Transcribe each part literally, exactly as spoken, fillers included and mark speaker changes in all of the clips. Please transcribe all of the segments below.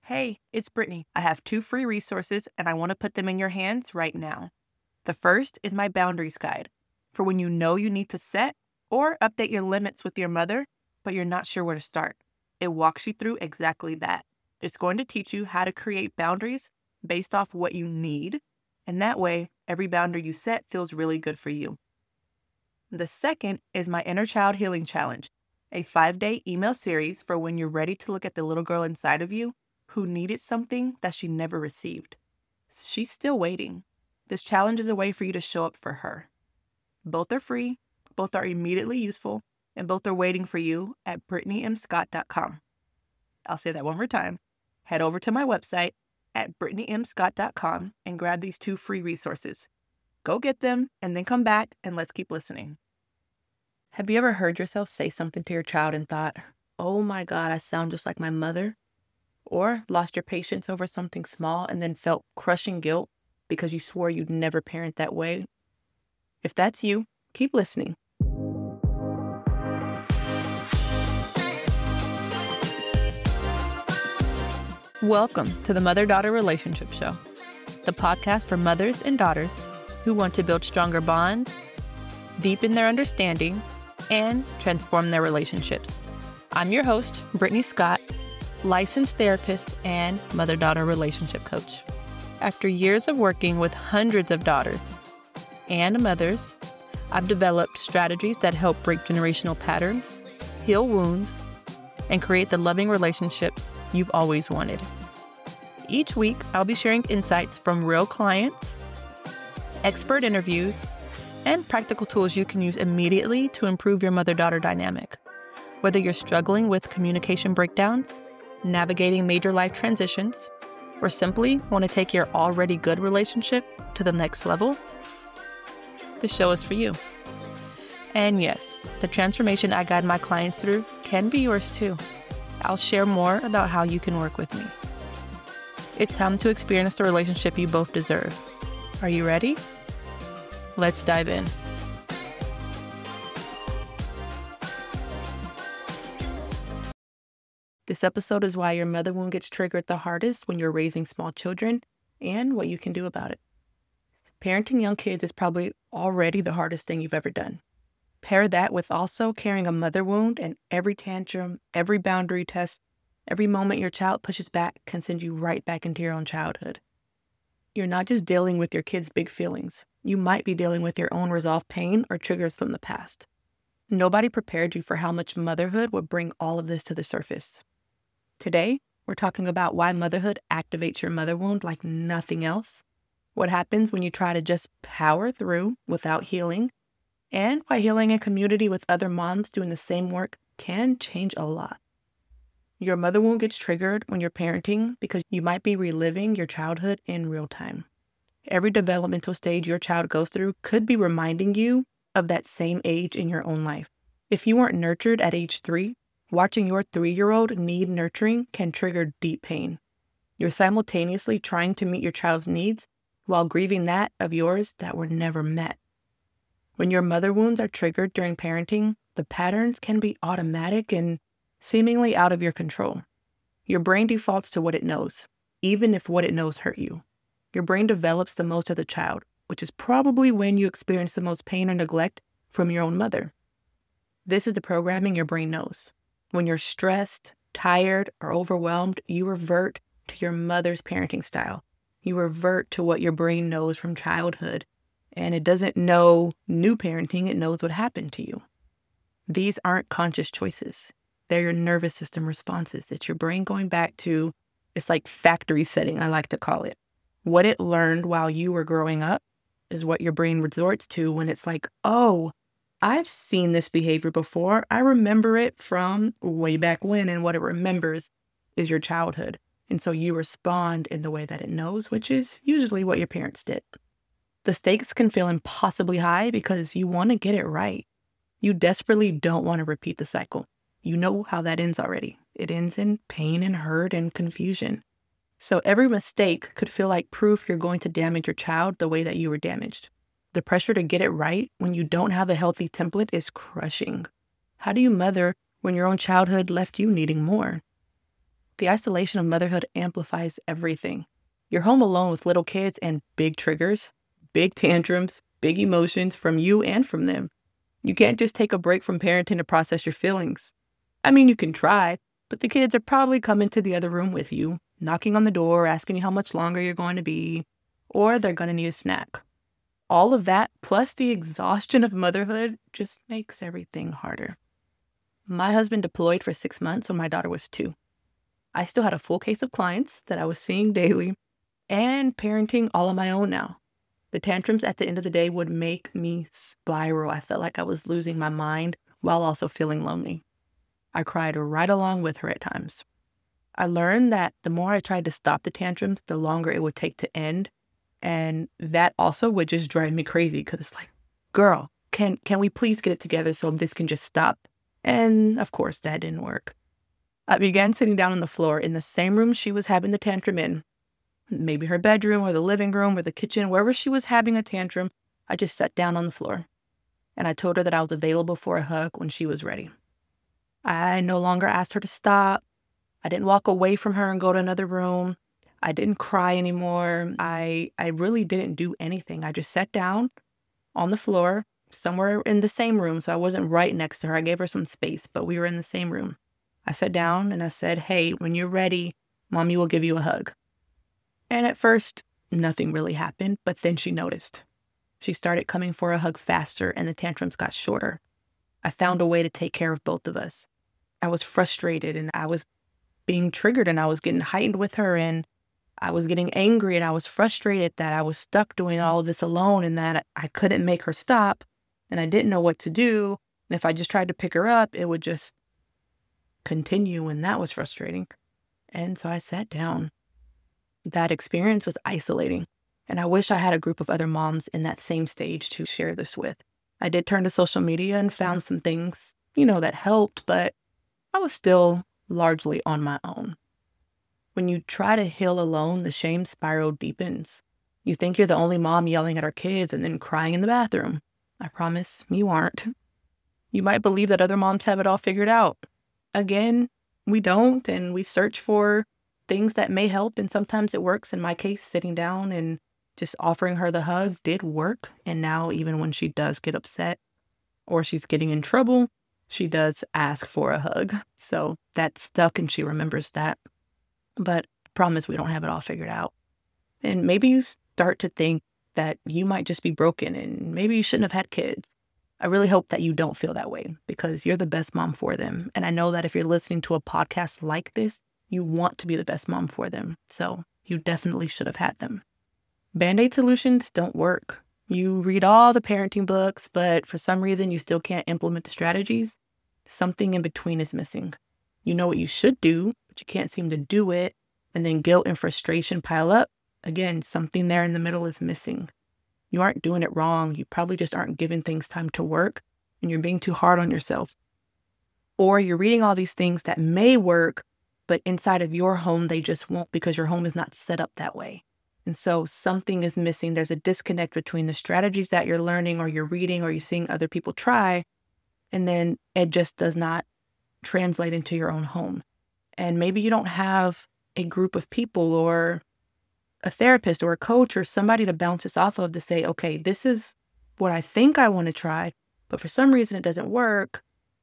Speaker 1: Hey, it's Brittany. I have two free resources and I want to put them in your hands right now. The first is my boundaries guide for when you know you need to set or update your limits with your mother, but you're not sure where to start. It walks you through exactly that. It's going to teach you how to create boundaries based off what you need, and that way, every boundary you set feels really good for you. The second is my Inner Child Healing Challenge, a five-day email series for when you're ready to look at the little girl inside of you who needed something that she never received. She's still waiting. This challenge is a way for you to show up for her. Both are free, both are immediately useful, and both are waiting for you at brittany m scott dot com. I'll say that one more time. Head over to my website at brittany m scott dot com and grab these two free resources. Go get them and then come back and let's keep listening. Have you ever heard yourself say something to your child and thought, oh my God, I sound just like my mother? Or lost your patience over something small and then felt crushing guilt because you swore you'd never parent that way? If that's you, keep listening. Welcome to the Mother-Daughter Relationship Show, the podcast for mothers and daughters who want to build stronger bonds, deepen their understanding, and transform their relationships. I'm your host, Brittany Scott, licensed therapist and mother-daughter relationship coach. After years of working with hundreds of daughters and mothers, I've developed strategies that help break generational patterns, heal wounds, and create the loving relationships you've always wanted. Each week, I'll be sharing insights from real clients, expert interviews, and practical tools you can use immediately to improve your mother-daughter dynamic. Whether you're struggling with communication breakdowns, navigating major life transitions, or simply want to take your already good relationship to the next level, this show is for you. And yes, the transformation I guide my clients through can be yours too. I'll share more about how you can work with me. It's time to experience the relationship you both deserve. Are you ready? Let's dive in. This episode is why your mother wound gets triggered the hardest when you're raising small children and what you can do about it. Parenting young kids is probably already the hardest thing you've ever done. Pair that with also carrying a mother wound, and every tantrum, every boundary test, every moment your child pushes back can send you right back into your own childhood. You're not just dealing with your kids' big feelings. You might be dealing with your own resolved pain or triggers from the past. Nobody prepared you for how much motherhood would bring all of this to the surface. Today, we're talking about why motherhood activates your mother wound like nothing else, what happens when you try to just power through without healing, and why healing in community with other moms doing the same work can change a lot. Your mother wound gets triggered when you're parenting because you might be reliving your childhood in real time. Every developmental stage your child goes through could be reminding you of that same age in your own life. If you weren't nurtured at age three, watching your three-year-old need nurturing can trigger deep pain. You're simultaneously trying to meet your child's needs while grieving that of yours that were never met. When your mother wounds are triggered during parenting, the patterns can be automatic and seemingly out of your control. Your brain defaults to what it knows, even if what it knows hurt you. Your brain develops the most of the child, which is probably when you experience the most pain or neglect from your own mother. This is the programming your brain knows. When you're stressed, tired, or overwhelmed, you revert to your mother's parenting style. You revert to what your brain knows from childhood, and it doesn't know new parenting, it knows what happened to you. These aren't conscious choices. They're your nervous system responses. It's your brain going back to, it's like factory setting, I like to call it. What it learned while you were growing up is what your brain resorts to when it's like, oh, I've seen this behavior before. I remember it from way back when, and what it remembers is your childhood. And so you respond in the way that it knows, which is usually what your parents did. The stakes can feel impossibly high because you want to get it right. You desperately don't want to repeat the cycle. You know how that ends already. It ends in pain and hurt and confusion. So every mistake could feel like proof you're going to damage your child the way that you were damaged. The pressure to get it right when you don't have a healthy template is crushing. How do you mother when your own childhood left you needing more? The isolation of motherhood amplifies everything. You're home alone with little kids and big triggers, big tantrums, big emotions from you and from them. You can't just take a break from parenting to process your feelings. I mean, you can try, but the kids are probably coming to the other room with you, knocking on the door, asking you how much longer you're going to be, or they're going to need a snack. All of that, plus the exhaustion of motherhood, just makes everything harder. My husband deployed for six months when my daughter was two. I still had a full case of clients that I was seeing daily and parenting all on my own now. The tantrums at the end of the day would make me spiral. I felt like I was losing my mind while also feeling lonely. I cried right along with her at times. I learned that the more I tried to stop the tantrums, the longer it would take to end. And that also would just drive me crazy because it's like, girl, can can we please get it together so this can just stop? And of course, that didn't work. I began sitting down on the floor in the same room she was having the tantrum in. Maybe her bedroom or the living room or the kitchen, wherever she was having a tantrum, I just sat down on the floor. And I told her that I was available for a hug when she was ready. I no longer asked her to stop. I didn't walk away from her and go to another room. I didn't cry anymore. I I really didn't do anything. I just sat down on the floor, somewhere in the same room, so I wasn't right next to her. I gave her some space, but we were in the same room. I sat down and I said, hey, when you're ready, Mommy will give you a hug. And at first, nothing really happened, but then she noticed. She started coming for a hug faster and the tantrums got shorter. I found a way to take care of both of us. I was frustrated and I was being triggered and I was getting heightened with her and I was getting angry and I was frustrated that I was stuck doing all of this alone and that I couldn't make her stop and I didn't know what to do. And if I just tried to pick her up, it would just continue and that was frustrating. And so I sat down. That experience was isolating. And I wish I had a group of other moms in that same stage to share this with. I did turn to social media and found some things, you know, that helped, but I was still largely on my own. When you try to heal alone, the shame spiral deepens. You think you're the only mom yelling at our kids and then crying in the bathroom. I promise you aren't. You might believe that other moms have it all figured out. Again, we don't, and we search for things that may help, and sometimes it works. In my case, sitting down and just offering her the hug did work. And now even when she does get upset or she's getting in trouble, she does ask for a hug. So that's stuck and she remembers that. But I promise we don't have it all figured out. And maybe you start to think that you might just be broken and maybe you shouldn't have had kids. I really hope that you don't feel that way because you're the best mom for them. And I know that if you're listening to a podcast like this, you want to be the best mom for them. So you definitely should have had them. Band-Aid solutions don't work. You read all the parenting books, but for some reason you still can't implement the strategies. Something in between is missing. You know what you should do, but you can't seem to do it. And then guilt and frustration pile up. Again, something there in the middle is missing. You aren't doing it wrong. You probably just aren't giving things time to work and you're being too hard on yourself. Or you're reading all these things that may work, but inside of your home, they just won't because your home is not set up that way. And so something is missing. There's a disconnect between the strategies that you're learning or you're reading or you're seeing other people try, and then it just does not translate into your own home. And maybe you don't have a group of people or a therapist or a coach or somebody to bounce this off of to say, okay, this is what I think I want to try, but for some reason it doesn't work.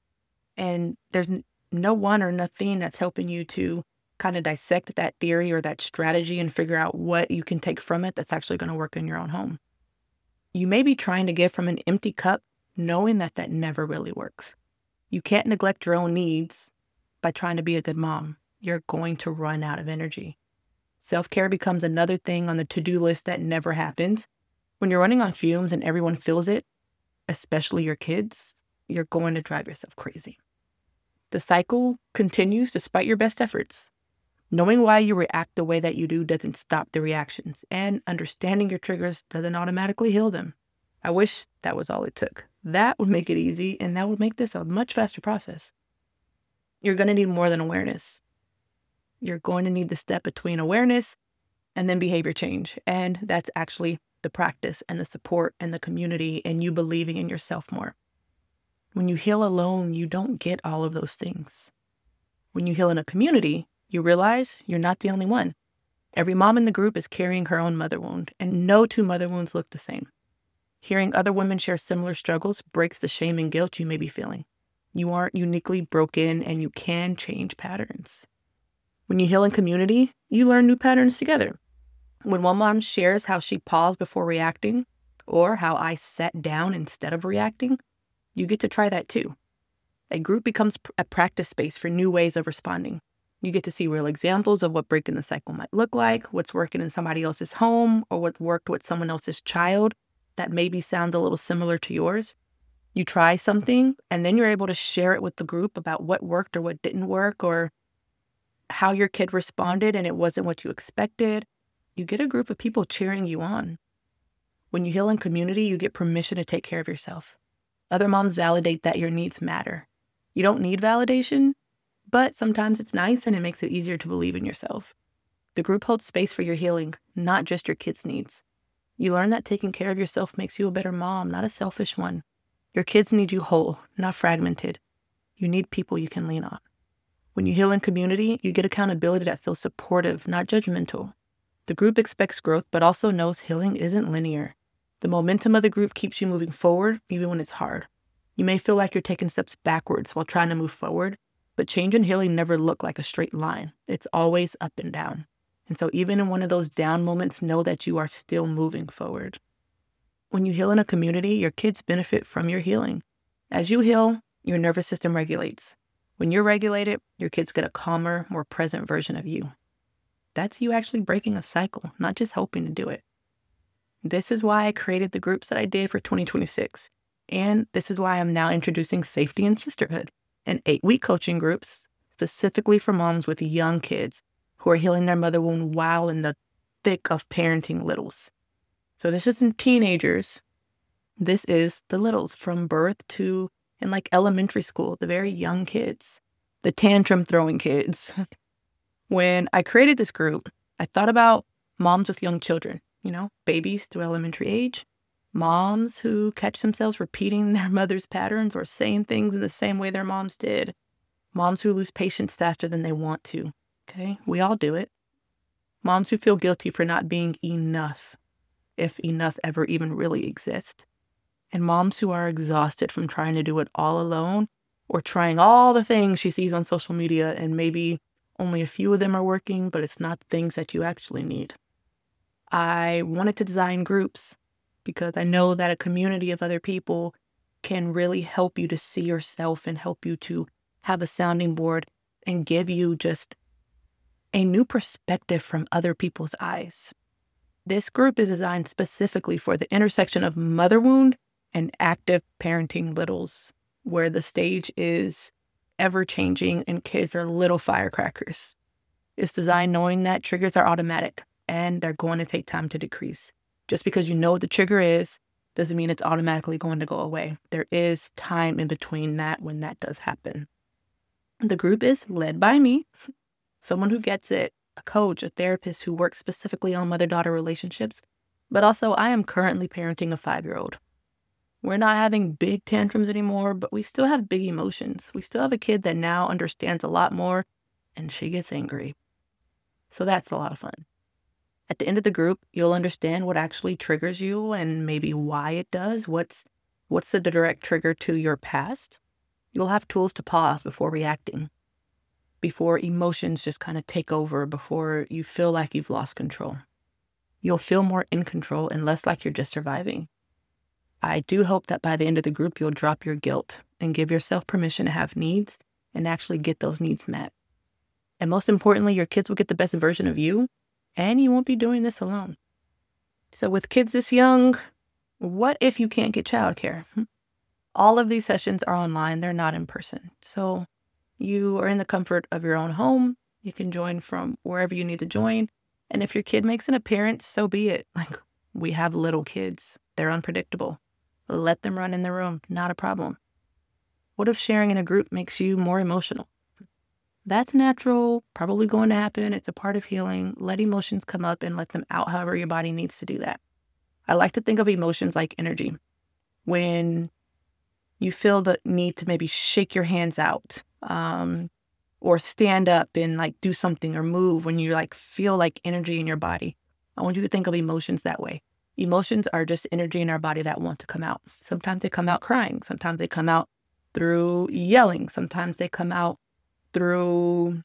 Speaker 1: And there's no one or nothing that's helping you to kind of dissect that theory or that strategy and figure out what you can take from it that's actually going to work in your own home. You may be trying to give from an empty cup, knowing that that never really works. You can't neglect your own needs by trying to be a good mom. You're going to run out of energy. Self-care becomes another thing on the to-do list that never happens. When you're running on fumes and everyone feels it, especially your kids, you're going to drive yourself crazy. The cycle continues despite your best efforts. Knowing why you react the way that you do doesn't stop the reactions, and understanding your triggers doesn't automatically heal them. I wish that was all it took. That would make it easy, and that would make this a much faster process. You're going to need more than awareness. You're going to need the step between awareness and then behavior change, and that's actually the practice and the support and the community and you believing in yourself more. When you heal alone, you don't get all of those things. When you heal in a community, You realize you're not the only one. Every mom in the group is carrying her own mother wound, and no two mother wounds look the same. Hearing other women share similar struggles breaks the shame and guilt you may be feeling. You aren't uniquely broken, and you can change patterns. When you heal in community, you learn new patterns together. When one mom shares how she paused before reacting, or how I sat down instead of reacting, you get to try that too. A group becomes a practice space for new ways of responding. You get to see real examples of what breaking the cycle might look like, what's working in somebody else's home, or what worked with someone else's child that maybe sounds a little similar to yours. You try something, and then you're able to share it with the group about what worked or what didn't work, or how your kid responded and it wasn't what you expected. You get a group of people cheering you on. When you heal in community, you get permission to take care of yourself. Other moms validate that your needs matter. You don't need validation, but sometimes it's nice and it makes it easier to believe in yourself. The group holds space for your healing, not just your kids' needs. You learn that taking care of yourself makes you a better mom, not a selfish one. Your kids need you whole, not fragmented. You need people you can lean on. When you heal in community, you get accountability that feels supportive, not judgmental. The group expects growth, but also knows healing isn't linear. The momentum of the group keeps you moving forward, even when it's hard. You may feel like you're taking steps backwards while trying to move forward, but change and healing never look like a straight line. It's always up and down. And so even in one of those down moments, know that you are still moving forward. When you heal in a community, your kids benefit from your healing. As you heal, your nervous system regulates. When you're regulated, your kids get a calmer, more present version of you. That's you actually breaking a cycle, not just hoping to do it. This is why I created the groups that I did for twenty twenty-six. And this is why I'm now introducing Safety and Sisterhood, an eight-week coaching groups specifically for moms with young kids who are healing their mother wound while in the thick of parenting littles. So this isn't teenagers. This is the littles from birth to in like elementary school, the very young kids, the tantrum throwing kids. When I created this group, I thought about moms with young children, you know, babies through elementary age, moms who catch themselves repeating their mother's patterns or saying things in the same way their moms did, moms who lose patience faster than they want to. Okay, we all do it. Moms who feel guilty for not being enough, if enough ever even really exists. And moms who are exhausted from trying to do it all alone or trying all the things she sees on social media, and maybe only a few of them are working, but it's not things that you actually need. I wanted to design groups because I know that a community of other people can really help you to see yourself and help you to have a sounding board and give you just a new perspective from other people's eyes. This group is designed specifically for the intersection of mother wound and active parenting littles, where the stage is ever-changing and kids are little firecrackers. It's designed knowing that triggers are automatic and they're going to take time to decrease. Just because you know what the trigger is doesn't mean it's automatically going to go away. There is time in between that when that does happen. The group is led by me, someone who gets it, a coach, a therapist who works specifically on mother-daughter relationships, but also I am currently parenting a five-year-old. We're not having big tantrums anymore, but we still have big emotions. We still have a kid that now understands a lot more, and she gets angry. So that's a lot of fun. At the end of the group, you'll understand what actually triggers you and maybe why it does. What's what's the direct trigger to your past? You'll have tools to pause before reacting, before emotions just kind of take over, before you feel like you've lost control. You'll feel more in control and less like you're just surviving. I do hope that by the end of the group, you'll drop your guilt and give yourself permission to have needs and actually get those needs met. And most importantly, your kids will get the best version of you, and you won't be doing this alone. So with kids this young, what if you can't get childcare? All of these sessions are online. They're not in person. So you are in the comfort of your own home. You can join from wherever you need to join. And if your kid makes an appearance, so be it. Like, we have little kids. They're unpredictable. Let them run in the room. Not a problem. What if sharing in a group makes you more emotional? That's natural, probably going to happen. It's a part of healing. Let emotions come up and let them out however your body needs to do that. I like to think of emotions like energy. When you feel the need to maybe shake your hands out, um, or stand up and like do something or move when you like feel like energy in your body. I want you to think of emotions that way. Emotions are just energy in our body that want to come out. Sometimes they come out crying. Sometimes they come out through yelling. Sometimes they come out through,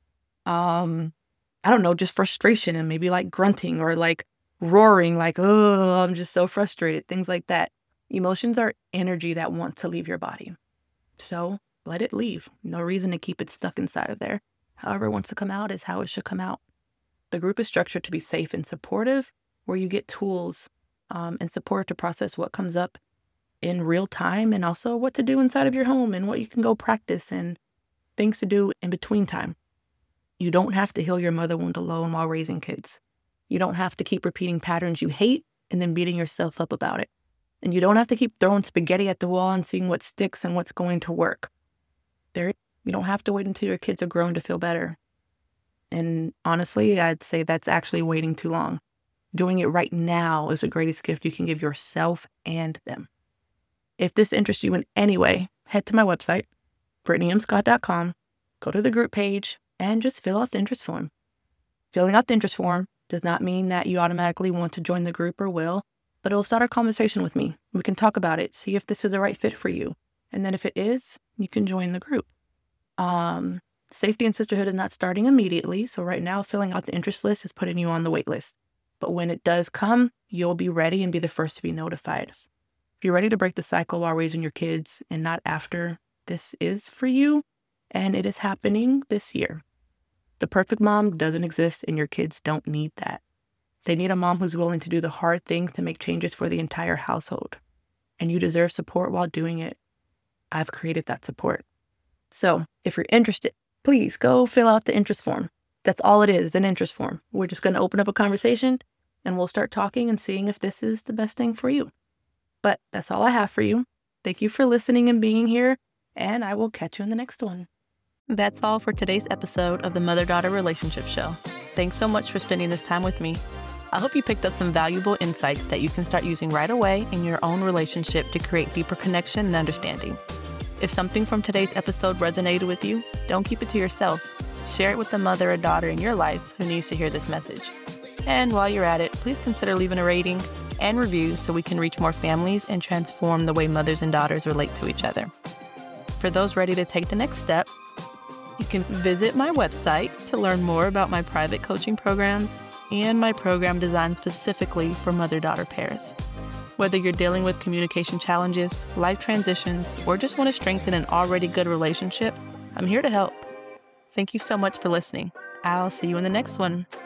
Speaker 1: um, I don't know, just frustration and maybe like grunting or like roaring, like, oh, I'm just so frustrated, things like that. Emotions are energy that want to leave your body. So let it leave. No reason to keep it stuck inside of there. However it wants to come out is how it should come out. The group is structured to be safe and supportive, where you get tools um, and support to process what comes up in real time, and also what to do inside of your home and what you can go practice and things to do in between time. You don't have to heal your mother wound alone while raising kids. You don't have to keep repeating patterns you hate and then beating yourself up about it. And you don't have to keep throwing spaghetti at the wall and seeing what sticks and what's going to work. There, you don't have to wait until your kids are grown to feel better. And honestly, I'd say that's actually waiting too long. Doing it right now is the greatest gift you can give yourself and them. If this interests you in any way, head to my website, brittany m scott dot com, go to the group page, and just fill out the interest form. Filling out the interest form does not mean that you automatically want to join the group or will, but it'll start a conversation with me. We can talk about it, see if this is the right fit for you. And then if it is, you can join the group. Um, Safety and Sisterhood is not starting immediately, so right now filling out the interest list is putting you on the wait list. But when it does come, you'll be ready and be the first to be notified. If you're ready to break the cycle while raising your kids and not after, this is for you, and it is happening this year. The perfect mom doesn't exist, and your kids don't need that. They need a mom who's willing to do the hard things to make changes for the entire household. And you deserve support while doing it. I've created that support. So if you're interested, please go fill out the interest form. That's all it is, an interest form. We're just going to open up a conversation and we'll start talking and seeing if this is the best thing for you. But that's all I have for you. Thank you for listening and being here, and I will catch you in the next one. That's all for today's episode of the Mother-Daughter Relationship Show. Thanks so much for spending this time with me. I hope you picked up some valuable insights that you can start using right away in your own relationship to create deeper connection and understanding. If something from today's episode resonated with you, don't keep it to yourself. Share it with the mother or daughter in your life who needs to hear this message. And while you're at it, please consider leaving a rating and review so we can reach more families and transform the way mothers and daughters relate to each other. For those ready to take the next step, you can visit my website to learn more about my private coaching programs and my program designed specifically for mother-daughter pairs. Whether you're dealing with communication challenges, life transitions, or just want to strengthen an already good relationship, I'm here to help. Thank you so much for listening. I'll see you in the next one.